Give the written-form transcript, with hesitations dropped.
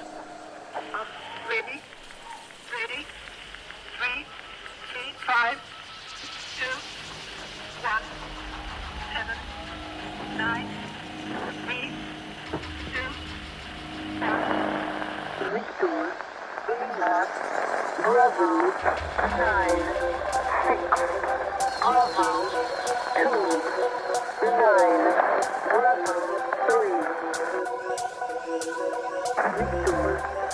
Ready? Ready? 3, 5, 2, 1, 7, 9, 8, 2, 1. Restore. Bravo. 9, 6.